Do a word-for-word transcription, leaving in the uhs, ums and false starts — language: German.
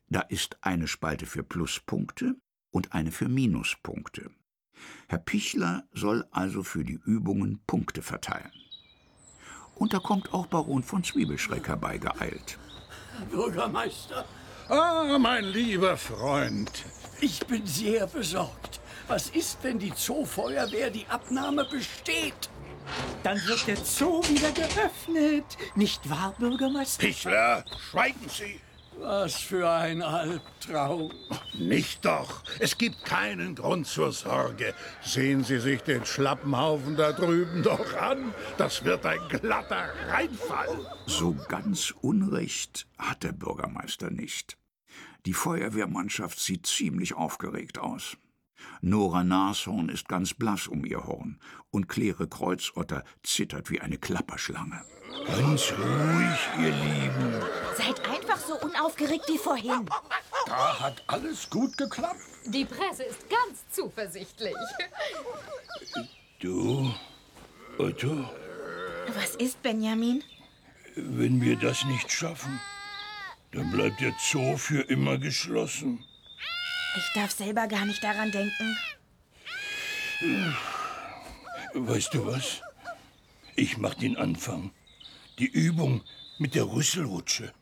Da ist eine Spalte für Pluspunkte und eine für Minuspunkte. Herr Pichler soll also für die Übungen Punkte verteilen. Und da kommt auch Baron von Zwiebelschreck herbeigeeilt. Bürgermeister. Ah, mein lieber Freund. Ich bin sehr besorgt. Was ist, wenn die Zoofeuerwehr die Abnahme besteht? Dann wird der Zoo wieder geöffnet. Nicht wahr, Bürgermeister? Pichler, schweigen Sie. Was für ein Albtraum. Nicht doch. Es gibt keinen Grund zur Sorge. Sehen Sie sich den Schlappenhaufen da drüben doch an. Das wird ein glatter Reinfall. So ganz Unrecht hat der Bürgermeister nicht. Die Feuerwehrmannschaft sieht ziemlich aufgeregt aus. Nora Nashorn ist ganz blass um ihr Horn und Claire Kreuzotter zittert wie eine Klapperschlange. Ganz ruhig, ihr Lieben. Seid einfach so unaufgeregt wie vorhin. Da hat alles gut geklappt. Die Presse ist ganz zuversichtlich. Du, Otto, Was ist, Benjamin? wenn wir das nicht schaffen, dann bleibt der Zoo für immer geschlossen. Ich darf selber gar nicht daran denken. Weißt du was? Ich mach den Anfang. Die Übung mit der Rüsselrutsche.